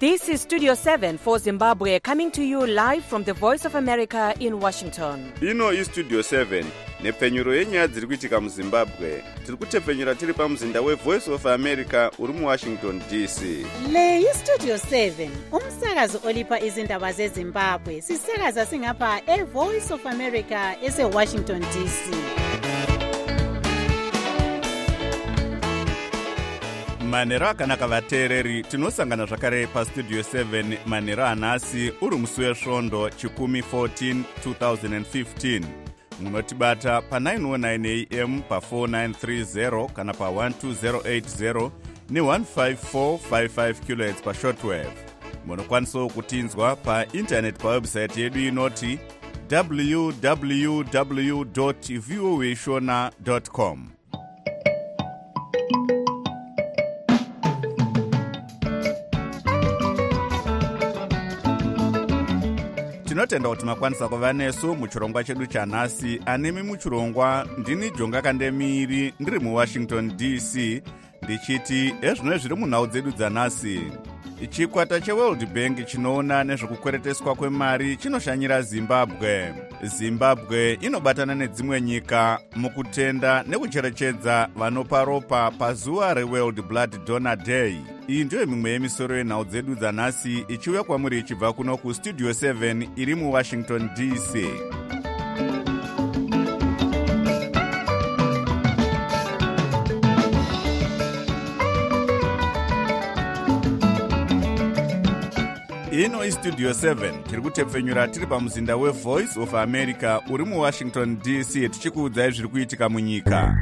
This is Studio 7 for Zimbabwe, coming to you live from the Voice of America in Washington. Ino iStudio 7 nepfenyuro yenyaya dziri kuitika muZimbabwe. Tiri kutepfenyura tiri pamuzinda weVoice of America uri muWashington DC. Le iStudio 7 umsakazo olipa izindaba zeZimbabwe. Sisakaza singapha eVoice of America eseWashington DC. Manero akanaka vateereri, tinosangana zvakare paStudio 7 manero anhasi uri musi wesvondo chikumi 14 2015. Munotibata pa 909 AM pa 4930 kana pa 12080 ne15455 kHz pa shortwave. Munokwanisawo kutinzwa pa internet pa website yedu inoti www.voashona.com. Tinotenda kuti makwanisa kuva nesu muchirongwa chedu chanhasi. Anemi muchirongwa ndini Jonga Kandemiri ndiri muWashington DC ndichiti ezvino zviri munhau dzedu dzanhasi. Chikwata cheWorld Bank chinoona nezvekukwereteswa kwemari chinoshanyira Zimbabwe. Zimbabwe inobatana nedzimwe nyika mukutenda nekucherechedza vanopa ropa pazuva reWorld Blood Donor Day. Iyi ndiyo mimwe yemisoro yenhau dzedu dzanhasi ichiuya kwamuri ichibva kuno kuStudio 7 iri muWashington DC. Ino iStudio 7 tiri kutepfenyura tiri pamuzinda weVoice of America uri muWashington DC tichikuudzai zviri kuitika munyika.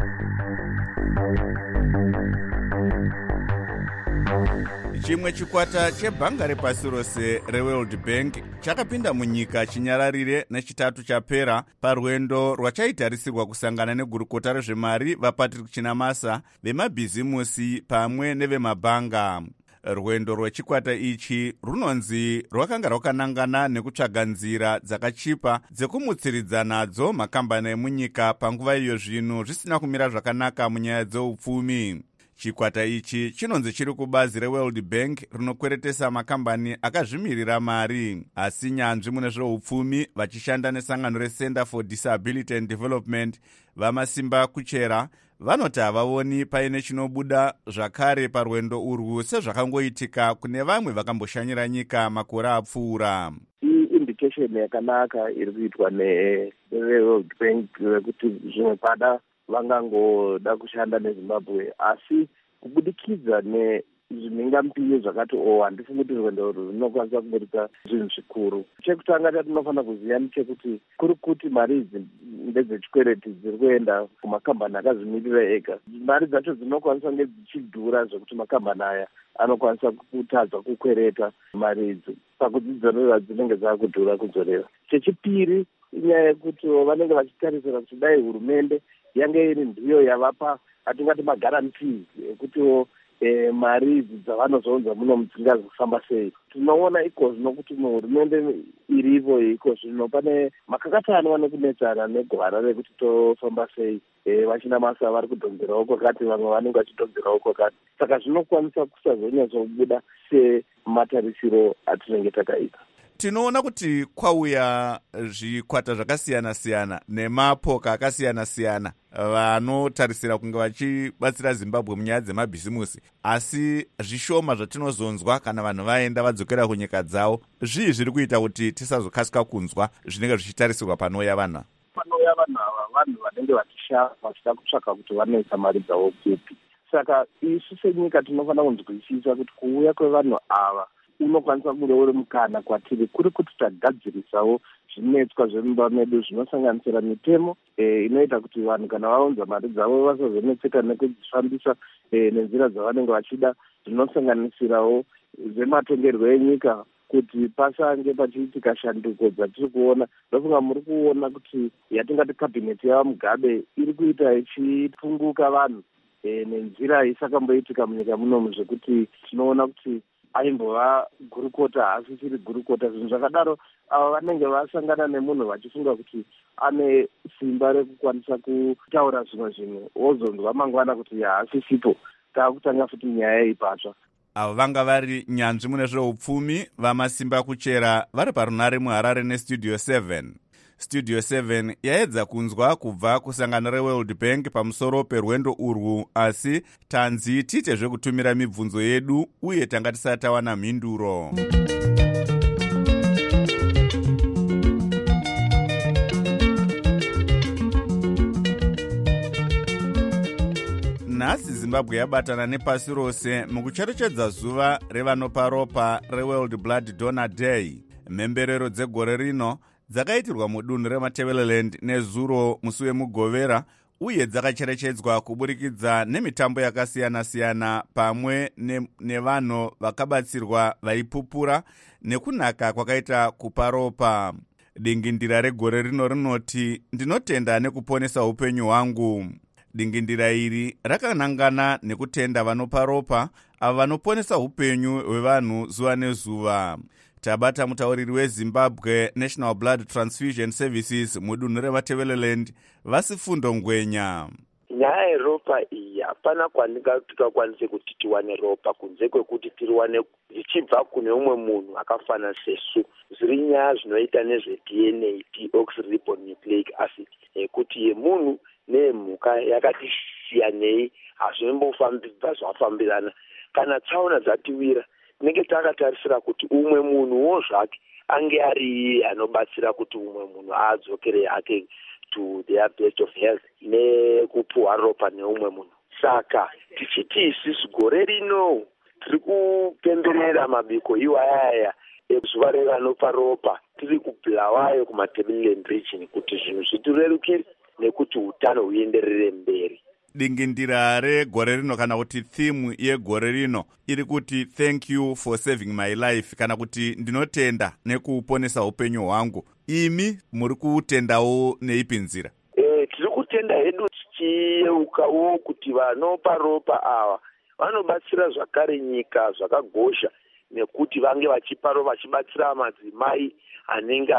Chimwe chikwata chebhanga repasi rose reWorld Bank chakapinda munyika chinyararire nechitatu chapera parwendo rwachaitarisirwa kusangana negurukota rezvemari vaPatrick Chinamasa vemabhizimusi pamwe nevemabhanga. Rwendo rwechikwata ichi runonzi rwakanga rwakanangana nekutsvaga nzira dzakachipa dzekumutsiridza nadzo makambani emunyika panguva iyo zvinhu zvisina kumira zvakanaka munyaya dzeupfumi. Chikwata ichi chinonzi chiri kubazi reWorld Bank rinokweretesa makambani akazvimirira mari. Asi nyanzvi mune zveupfumi vachishanda nesangano reCenter for Disability and Development vamasimba kuchera vanoti havaoni paine chinobuda zvakare parwendo urwu sezvakangoitika kune vamwe vakamboshanyira nyika makore apfuura. Indication yakanaka iri kuitwa neWorld Bank kuti zvimwe pada vangangoda kushanda neZimbabwe, asi kubudikidza nezvinengamupinyi zvakati handisi kuti rwendo urwu runokwanisa kuburitsa zvinhu zvikuru. Chekutanga chatinofanira kuziva ndechekuti kuri kuti mari idzi ndedzechikwereti dziri kuenda kumakambani akazvimirira ega. Mari dzacho dzinokwanisa kunge dzichidhura zvekuti makambani aya anokwanisa kutadza kukwereta mari idzi, pakudzidzorera dzinenge dzakudhura kudzorera. Chechipiri inyaya yekuti vanenge vachitarisira kuti dai hurumende yange iri ndiyo yavapa atingati magarantees ekutiwo mari idzi dzavanozounza muno dzingazofamba sei. Tinoona iko zvino kuti muhurumende iripo iko zvino pane makakatano nekunetsana negwara rekuti tofamba sei. Vachinamasa vari kudhonzerawo kwakati, vamwe vanenge vachidhonzerawo kwakati. Saka zvinokwanisa kusazonyatsobuda sematarisiro atinenge takaita. Tinoona kuti kwauya zvikwata zvakasiyana-siyana nemapoka akasiyana-siyana vanotarisira kunge vachibatsira Zimbabwe munyaya dzemabhizimusi, asi zvishoma zvatinozonzwa kana vanhu vaenda vadzokera kunyika dzavo. Zvii zviri kuita kuti tisazokasika kunzwa zvinenge zvichitarisirwa panouya vanhu? Panouya vanhu ava vanhu vanenge vachishava vachida kutsvaka kuti vanoisa mari dzavo kupi. Saka isu senyika tinofanira kunzwisisa kuti kuuya kwevanhu ava unokwanisa kunge uri mukana kwatiri kuri kuti tagadzirisawo zvinetswa zvemumba medu zvinosanganisira mitemo inoita kuti vanhu kana vaunza mari dzavo vasazonetseka nekudzifambisa nenzira dzavanenge vachida, zvinosanganisirawo zvematongerwo enyika kuti pasange pachiitika shanduko dzatiri kuona. Ndofunga muri kuona kuti yatingati kabhineti yavaMugabe iri kuita ichipunguka vanhu nenzira isakamboitika munyika munomu, zvekuti tinoona kuti aimbova gurukota asi chiri gurukota. Zvinhu zvakadaro ava vanenge vasangana nemunhu vachifunga kuti ane simba rekukwanisa kutaura zvimwe zvinhu, wozonzwa mangwana kuti haasisipo, taakutanga futi nyaya ipatsva. avo vanga vari nyanzvi mune zveupfumi vamasimba kuchera vari parunare muHarare nestudio 7. Studio 7 yaedza kunzwa kubva kusangano reWorld Bank pamusoro perwendo urwu, asi tanzi tiite zvekutumira mibvunzo yedu uye tanga tisati tawana mhinduro. Nhasi Zimbabwe yabatana nepasi rose mukucherechedza zuva revanopa ropa reWorld Blood Donor Day. Mhemberero dzegore rino dzakaitirwa mudunhu reMatabeleland nezuro musi wemugovera uye dzakacherechedzwa kuburikidza nemitambo yakasiyana-siyana pamwe nevanhu vakabatsirwa vaipupura nekunaka kwakaita kupa ropa. Dingindira regore rino rinoti ndinotenda nekuponesa upenyu hwangu. Dingindira iri rakanangana nekutenda vanopa ropa avo vanoponesa upenyu hwevanhu zuva nezuva. Tabata mutauriri weZimbabwe National Blood Transfusion Services mudunhu reMatabeleland Vasifundo Ngwenya. Nyaya yeropa iyi hapana kwatingakwanise kuti tiwane ropa kunze kwekuti tiriwane zvichibva kune umwe munhu akafana sesu. Zviri nyaya zvinoita nezveDNA, deoxyribonucleic acid, kuti yemunhu nemhuka yakati siyanei, hazvimbofambibva zvafambirana. Kana tsaona dzatiwira tinenge takatarisira kuti umwe munhuwo zvake ange ari anobatsira kuti umwe munhu adzokere yake to their best of health nekupuhwa ropa neumwe munhu. Saka tichiti isusu gore rino tiri kupemberera mabiko iwaya ezuva revanopa ropa, tiri kubhulawayo kuMatabeleland region kuti zvinhu zvitirerukire nekuti utano huenderere mberi. Dingindira regore rino kana kuti theme yegore rino iri kuti thank you for saving my life, kana kuti ndinotenda nekuponesa upenyu hwangu. Imi muri kutendawo neipi nzira? Tiri kutenda hedu tichiyeukawo kuti vanopa ropa ava vanobatsira zvakare nyika zvakagosha, nekuti vange vachipa ropa vachibatsira madzimai anenge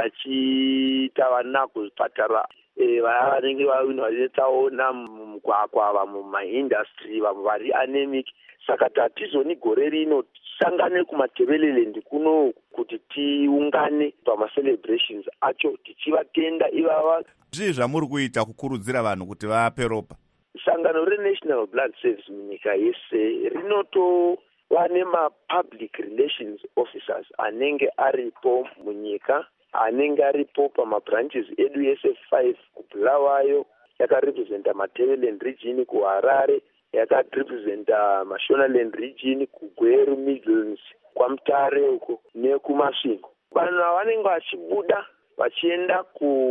achiita vana kuzvipatara, vanenge vachitaona mugwagwa, vamwe mumaindastry, vamwe vari anemic. Saka tatizoni gore rino tisangane kuMatabeleland kuno kuti tiungane pamacelebrations acho tichivatenda ivava. Zvii zvamuri kuita kukurudzira vanhu kuti vape ropa? Sangano reNational Blood Service munyika yese rinotova nemapublic relations officers anenge aripo munyika, anenge aripo pamabranches edu yese 5 kubhulawayo, yakarepresenta Matabeleland region, kuHarare yakarepresenta Mashonaland region, kuGweru Midlands, kwaMutare uko nekuMasvingo. Vanhu vanenge vachibuda vachienda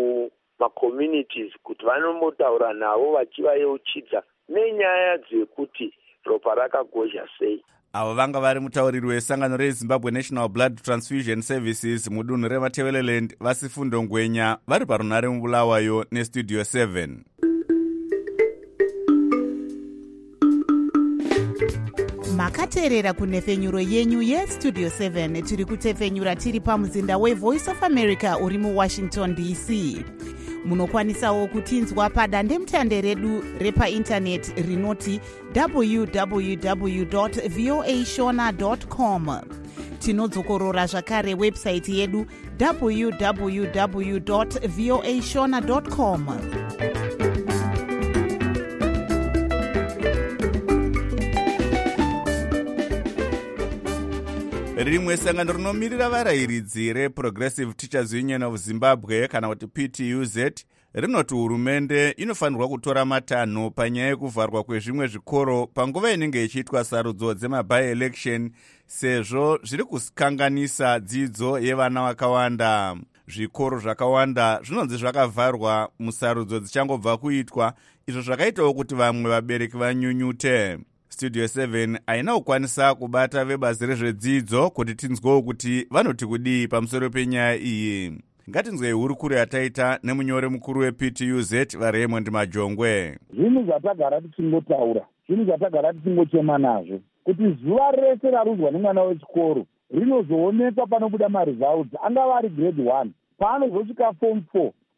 kumacommunities kuti vanombotaura navo vachivayeuchidza nenyaya dzekuti ropa rakagozha sei. Avo vanga vari mutauriri wesangano reZimbabwe National Blood Transfusion Services mudunhu reMatabeleland Vasifundo Ngwenya vari parunare muBulawayo nestudio 7. Makateerera kunhefenyuro yenyu yestudio 7. Tiri kutefenyura tiri pamuzinda weVoice of America uri muWashington DC. Munokwanisawo kutinzwa padandemutande redu repaintaneti rinoti www.voashona.com. Tinodzokorora zvakare website yedu www.voashona.com. Rimwe sangano rinomirira varayiridzi reProgressive Teachers Union of Zimbabwe kana kuti PTUZ rinoti hurumende inofanirwa kutora matanho panyaya yekuvharwa kwezvimwe zvikoro panguva inenge ichiitwa sarudzo dzemaby-election, sezvo zviri kukanganisa dzidzo yevana vakawanda. Zvikoro zvakawanda zvinonzi zvakavharwa musarudzo dzichangobva kuitwa, izvo zvakaitawo kuti vamwe vabereki vanyunyute. Studio 7 haina kukwanisa kubata vebazi rezvedzidzo kuti tinzwewo kuti vanoti kudii pamusoro penyaya iyi. Ngatinzwei hurukuro yataita nemunyori mukuru wePTUZ vaRaymond Majongwe. Zvinhu zvatagara tichingotaura, zvinhu zvatagara tichingochema nazvo, kuti zuva rese rarudzwa nemwana wechikoro rinozoonekwa panobuda maresults, angava ari grade 1 paanozosvika form 4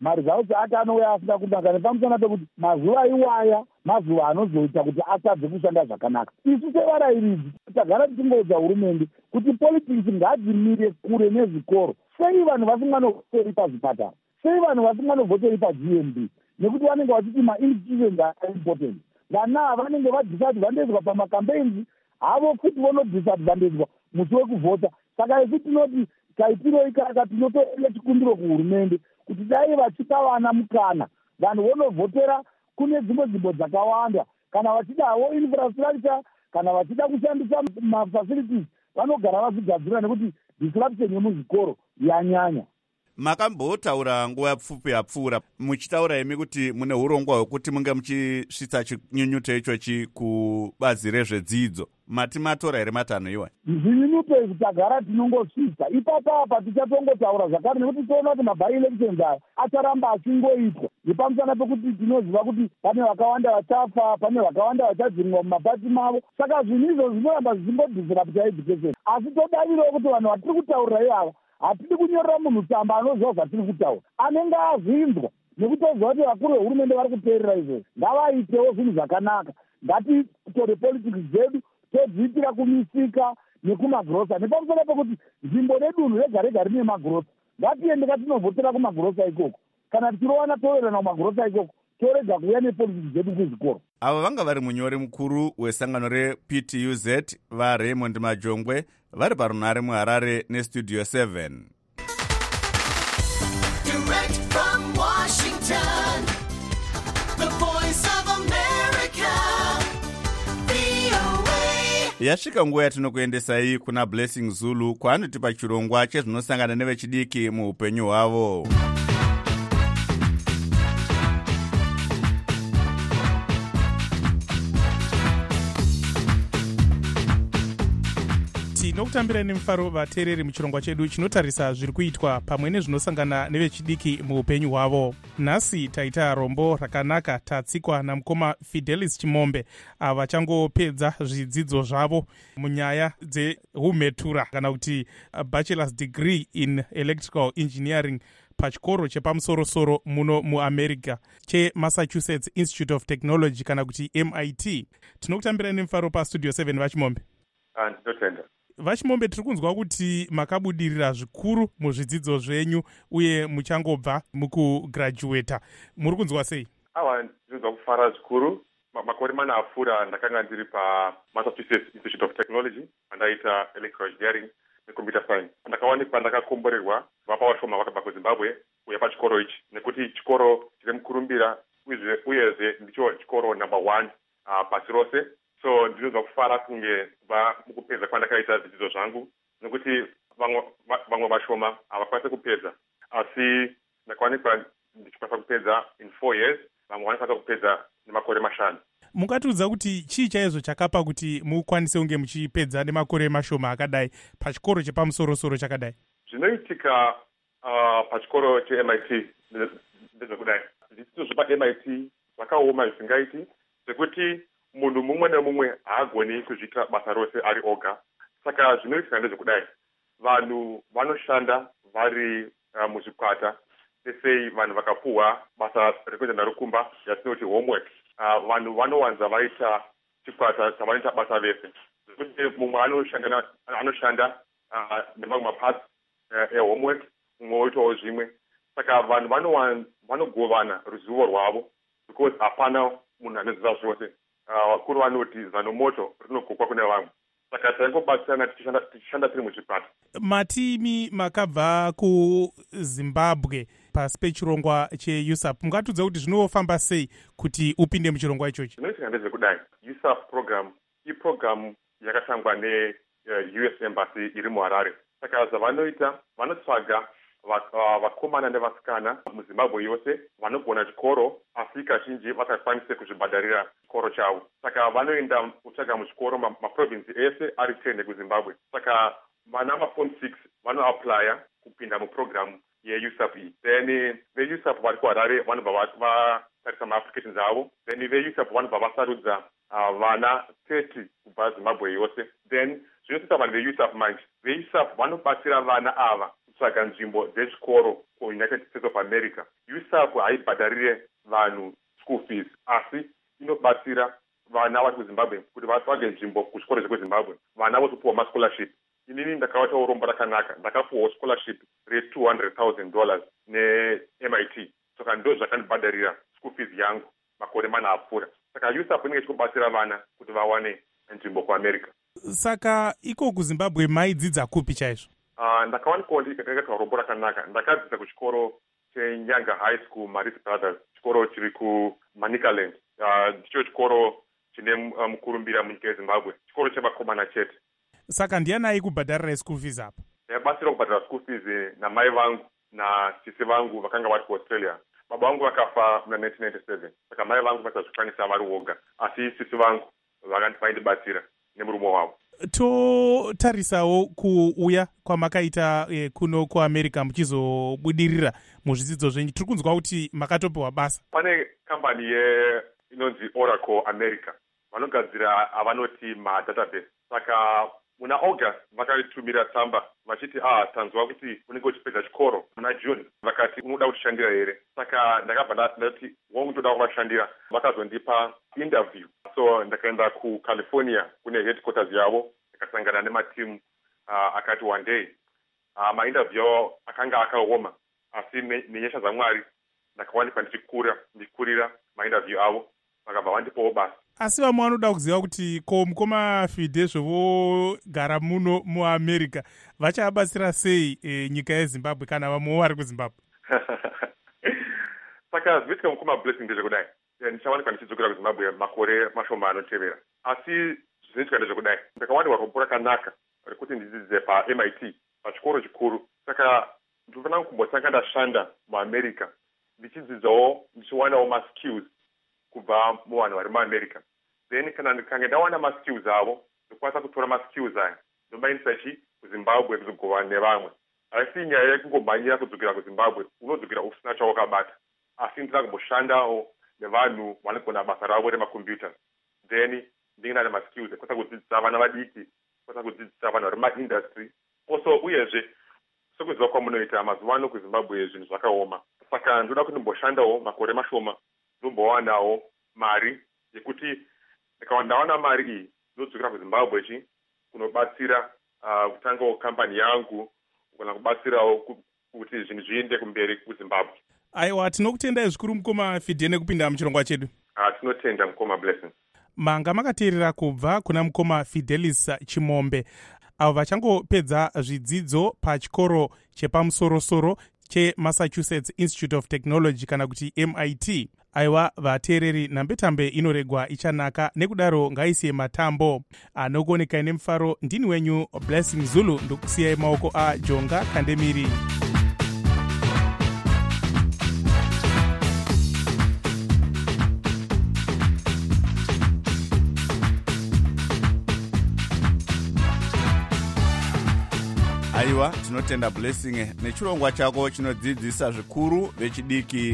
marizauti ake anouya asina kunaka nepamusana pekuti mazuva iwaya mazuva anozoita kuti atadze kushanda zvakanaka. Isu sevarayiridzi tagara tichingoudza hurumende kuti politics ngadzimire kure nezvikoro. Sei vanhu vasinganovhotori pazvipatara? Sei vanhu vasinganovhotori paGMB? Nekuti vanenge vachiti ma-institutions are important. Vana vanenge vadisadvantagedzwa pamakampeins havo futi vonodisadvantagedzwa musi wekuvhota. Saka isu tinoti kaitiro ikaka tinotoenda chikumbiro kuhurumende kuti dai vachipa vana mukana vanhu vonovhotera kune dzimwe nzvimbo dzakawanda. Kana vachidawo infrastructure, kana vachida kushandisa mafacilities vanogara vazvigadzira nekuti disruption yemuzvikoro yanyanya. Makambotaura nguva pfupi yapfuura muchitaura imi kuti mune urongwa hwekuti munge muchisvitsa chinyunyuto ichochi kubazi rezvedzidzo. Mati matora here matanho iwa? Zvinyunyuto izvi tagara tinongosvitsa. Ipapapa tichatongotaura zvakare nekuti toona kuti maby-elections aya acharamba achingoitwa. Nepamusana pekuti tinoziva kuti pane vakawanda vachafa, pane vakawanda vachadzinwa mumapati mavo. Saka zvinhu izvo zvinoramba zvichingodisrupta education. Asi todavirawo kuti vanhu vatiri kutaurira ivava hatidi kunyorera munhu tsamba anoziva zvatiri kutaura, anenge azinzwa. Nekuti toziva kuti vakuru vehurumende vari kuteerera izvozvo. Ngavaitewo zvinhu zvakanaka. Ngatitore politics dzedu todziitira kumisika nekumagrosa. Nepamusana pekuti nzvimbo nedunhu rega rega rine magrosa. Ngatiende katinovhotera kumagrosa ikoko. Kana tichirowana toerana kumagrosa ikoko, torega kuuya nepolitics dzedu kuzvikoro. Ava vanga vari munyori mukuru wesangano rePTUZ vaRaymond Majongwe vari parunare muHarare neStudio 7. Direct from Washington, the voice of America, VOA. Yasvika nguva yatinokuendesai kuna Blessing Zulu kwaanotipa chirongwa chezvinosangana nevechidiki muupenyu hwavo. Tinokutambira nemufaro vateereri muchirongwa chedu chinotarisa zviri kuitwa pamwe nezvinosangana nevechidiki muupenyu hwavo. Nhasi taita rombo rakanaka tatsikwa namukoma Fidelis Chimombe vachangopedza zvidzidzo zvavo munyaya dzehumhetura kana kuti bachelor's degree in electrical engineering pachikoro chepamusorosoro muno muAmerica cheMassachusetts Institute of Technology kana kuti MIT. Tinokutambira nemufaro paStudio 7 Vachimombe. Ndinotenda. Vachimombe, tiri kunzwa kuti makabudirira zvikuru muzvidzidzo zvenyu uye muchangobva mukugraduata. Muri kunzwa sei? Ndinonzwa kufara zvikuru. Makore mana apfuura ndakanga ndiri paMassachusetts Institute of Technology andaita electrical engineering necomputer science. Ndakawanikwa ndakakomborerwa vapa vashoma vakabva kuZimbabwe kuuya pachikoro ichi nekuti chikoro chiri mukurumbira uyezve ndicho chikoro number 1 pasi rose. So ndinonzwa kufara kunge kubva mukupedza kwandakaita zvidzidzo zvangu nekuti vamwe vashoma havakwanisi kupedza, asi ndakawanikwa ndichikwanisa kupedza in 4 years, vamwe vanokwanisa kupedza nemakore 5. Mungatiudza kuti chii chaizvo chakapa kuti mukwanise kunge muchipedza nemakore mashoma akadai pachikoro chepamusorosoro chakadai? Zvinoitika pachikoro cheMIT ndezvekudai. Zvidzidzo zvepaMIT zvakaoma zvisingaiti zvekuti munhu mumwe nemumwe haagoni kuzviita basa rose ari oga. Saka zvinoitika ndezvekudai. Vanhu vanoshanda vari muzvikwata. Sei vanhu vakapuhwa basa rekuita narukumba yatinoti homework. Vanhu vanowanza vaita chikwata chavanoita basa vese. Zvekuti mumwe anoshanda nemamwe maparts ehomework, mumwe oitawo zvimwe. Saka vanhu vanogovana ruzivo rwavo because hapana munhu anoziva zvose. Vakuru vanoti zanomoto rinogokwa kune vamwe. Saka taingobatsirana tichishanda tiri muzvikwata. Matimi makabva kuZimbabwe pasi pechirongwa cheUSAP. Mungatiudza kuti zvinofamba sei kuti upinde muchirongwa ichochi? Zvinoitika ndezvekudai. USAP program iprogramu yakatangwa neUS Embassy iri muHarare. Saka zvavanoita vanotsvaga vakomana nevasikana muZimbabwe yose vanogona chikoro asi kazhinji vakakwanise kuzvibhadharira chikoro chavo. Saka vanoenda kutsvaga muchikoro maprovinsi ese ari 10 kuZimbabwe. Saka vana maform 6 vanoaplya kupinda muprogramu yeUSAP iyi. Then veUSAP vari kuHarare vanobva vatarisa maapplications avo. Then veUSAP vanobva vasarudza vana 30 kubva Zimbabwe yose. Then zvinoita vanhu veUSAP manje. veUSAP vanobatsira vana ava kutsvaga nzvimbo dzechikoro kuunited states of america usapu haibhadharire vanhu school fees asi inobatsira vana vari kuzimbabwe kuti vatsvage nzvimbo kuzvikoro zvekuzimbabwe vana votopiwa mascholarship. Inini ndakavata urombo rakanaka, ndakapiwa scholarship $200,000 ne-MIT. Saka ndo zvakandibhadharira school fees yangu makore mana apfuura. Saka USAP inenge ichikubatsira vana kuti vawane nzvimbo kuAmerica. Saka iko kuZimbabwe maidzidza kupi chaizvo? Ndakawanikwa ndikaita urombo rakanaka. Ndakadzidza kuchikoro cheNyanga High School, Maris Brothers, chikoro chiri kuManicaland. Ndicho chikoro chine mukurumbira munyika yeZimbabwe, chikoro chevakomana chete. Saka ndianai kubhadharira school fees apo? Ndaibatsira kubhadhara school fees namai vangu nasisi vangu vakanga vari kuAustralia. Baba vangu vakafa muna 1997, saka mai vangu vasazvikwanisa vari voga, asi sisi vangu vaindibatsira nemurume wavo. Totarisawo kuuya kwamakaita kuno kuAmerica muchizobudirira muzvidzidzo zvenyu. Tiri kunzwa kuti makatopiwa basa. Pane kambani inonzi Oracle America vanogadzira avanoti madatabase. Saka muna August vakaitumira tsamba vachiti tanzwa kuti unenge uchipedza chikoro muna June, vakati unoda kutishandira here. Saka ndakabva ndati wangu toda kuvashandira. Vakazondipa interview, so ndakaenda kuCalifornia kune headquarters yavo, ndakasangana nematimu akati one day mainterview akanga akaoma, asi nenyasha dzaMwari ndakawanikwa ndichikurira mainterview avo, vakabva vandipawo basa. Asi vamwe vanoda kuziva kuti ko mukoma Fide zvovogara muno muAmerica vachabatsira sei nyika yeZimbabwe kana vamwewo vari kuZimbabwe? Saka zviitika mukoma Blessing ndezvekudai, ndichawanikwa ndichidzokera kuZimbabwe makore mashoma anotevera. Asi zvinoitika ndezvekudai, ndakawanikwa rombo rakanaka rekuti ndidzidze paMIT, pachikoro chikuru. Saka ndinofanira kumbotanga ndashanda muAmerica ndichidzidzawo ndichiwanawo maskills kubva muvanhu vari muAmerica. Then kana ndikange ndawana maskills avo, ndokwanisa kutora maskills aya ndomaendesa kuZimbabwe kuzogova nevamwe. Asi nyaya yekungomhanyira kudzokera kuZimbabwe, unodzokera usina chawakabata. Asi ndinoda kumboshandawo nevanhu vanogona basa ravo remakombiyuta. Then ndinge nemaskills ekwanisa kudzidzisa vana vadiki, kwanisa kudzidzisa vanhu vari mumaindustry. Also uyezve sekuziva kwamunoita mazuva ano kuZimbabwe zvinhu zvakaoma. Saka ndoda kuti ndimboshandawo makore mashoma ndombowanawo mari yekuti ndawana mari iyi ndodzokera kuZimbabwe kunobatsira kutangawo kambani yangu kana kubatsirawo kuti zvinhu zviende kumberi kuZimbabwe. Aiwa, tinokutendai zvikuru mukoma Fide nekupinda muchirongwa chedu. Tinotenda mukoma Blessing. Manga makateerera kubva kuna mukoma Fidelis Chimombe avo vachangopedza zvidzidzo pachikoro chepamusorosoro cheMassachusetts Institute of Technology kana kuti MIT. Aiwa vateereri, nhambetambe inoregwa ichanaka, nekudaro ngaisiye matambo anokuonekai nemufaro. Ndini wenyu Blessing Zulu, ndokusiyai maoko aJonga Kandemiri. Aiwa, tinotenda Blessing nechirongwa chako chinodzidzisa zvikuru vechidiki.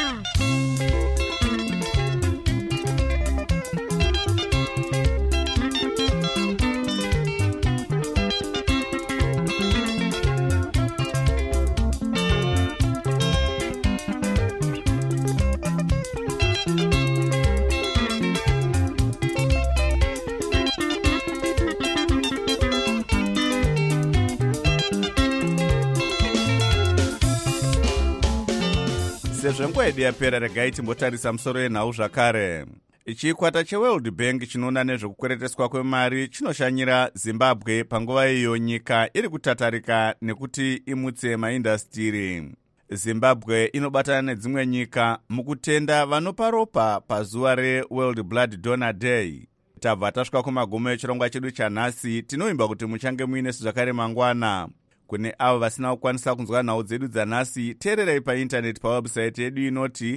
Sezvo nguva yedu yapera, regai timbotarisa musoro yenhau zvakare. Chikwata cheWorld Bank chinoona nezvekukwereteswa kwemari chinoshanyira Zimbabwe panguva iyo nyika iri kutatarika nekuti imutse maindastiri. Zimbabwe inobatana nedzimwe nyika mukutenda vanopa ropa pazuva reWorld Blood Donor Day. Tabva tasvika kumagumo echirongwa chedu chanhasi. Tinoimba kuti muchange muine zvakare mangwana. Kune avo vasina kukwanisa kunzwa nhau dzedu dzanhasi, teererai paindaneti pawebsite yedu inoti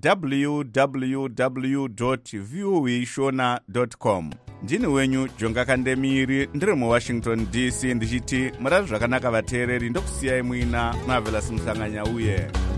www.voashona.com. Ndini wenyu Jonga Kandemiri, ndiri muWashington DC, ndichiti murari zvakanaka vateereri, ndokusiyai muina Marvelous Musanganya uye